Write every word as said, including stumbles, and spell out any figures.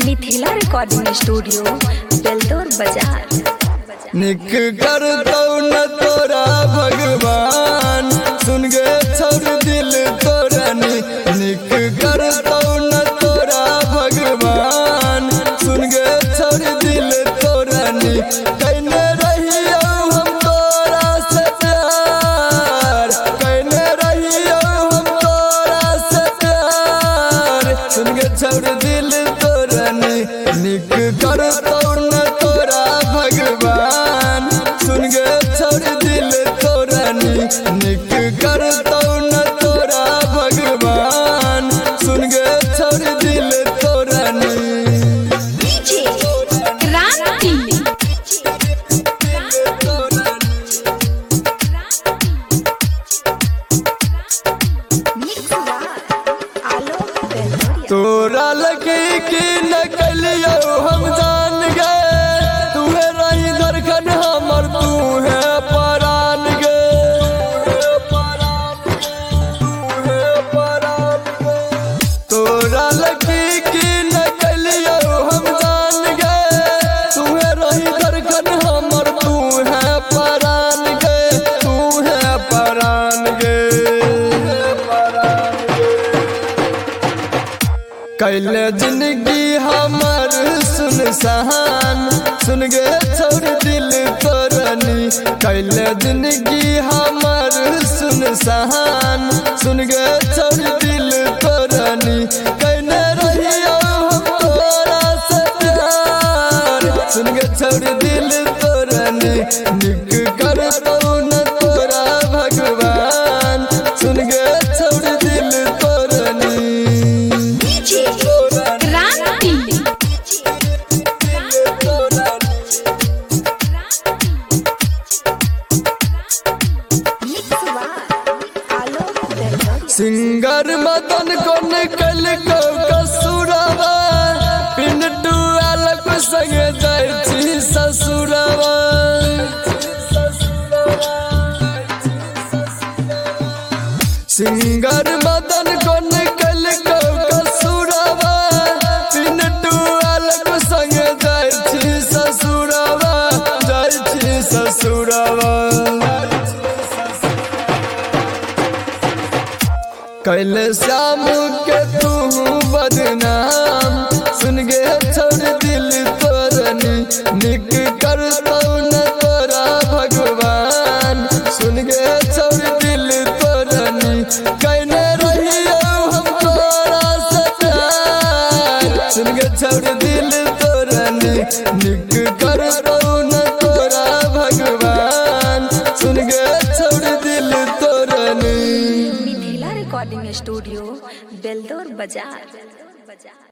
Mithila recording studio Beldaur बाजार। निक कर दो न तोरा भगवान सुन गे छोड़ दिल तोरा नी। निक कर दो न तोरा भगवान सुन गे छोड़ दिल तोरा नी। कहने रहियो हम तोरा से प्यार, कहने रहियो हम तोरा से प्यार सुन गे छोड़ दिल तोरा नी। निक कर दो न तोरा भगवान सुन गे छोड़ दिल तोरा नी। निक कर दो न तोरा भगवान सुन गे छोड़ दिल तोरा नी। तोरा लगे कि नकलियो हम जान गए, तू है रही धड़कन हमर तू है परान गे। तोरा लगे कि नकलियो हम जान गए, तू है रही धड़कन हमर तू है परान गे। तू है परान गे कैले जिंदगी हमर सुनसान सुन गे छोड़ दिल तोरा नी। कैले जिंदगी हमर सुनसान सुन गे छोड़ दिल तोरा नी। कहने रहियो हम तोरा से प्यार सुन गे छोड़ दिल तोरा नी। निक कर दो न तोरा भगवान सुन गे छोड़ दिल तोरा नी। सिंगर मदन को निकल को कसुरवा, पिंडू अलग संगे जाय छी ससुरवा। सिंगर मदन को निकल को कसुरवा, पिंडू अलग संगे जाय छी ससुरवा। जाय छी ससुरवा कैले श्याम के तू बदनाम सुन गे छोड़ दिल तोरा नी। निक कर दो न तोरा भगवान सुन गे छोड़ दिल तोरा नी। कहने रहियो हम तोरा से प्यार सुन गे छोड़ दिल तोरा नी। निक कर दो न तोरा भगवान सुन गे छोड़ दिल तोरा नी। रिकॉर्डिंग स्टूडियो बेलदौर बाजार।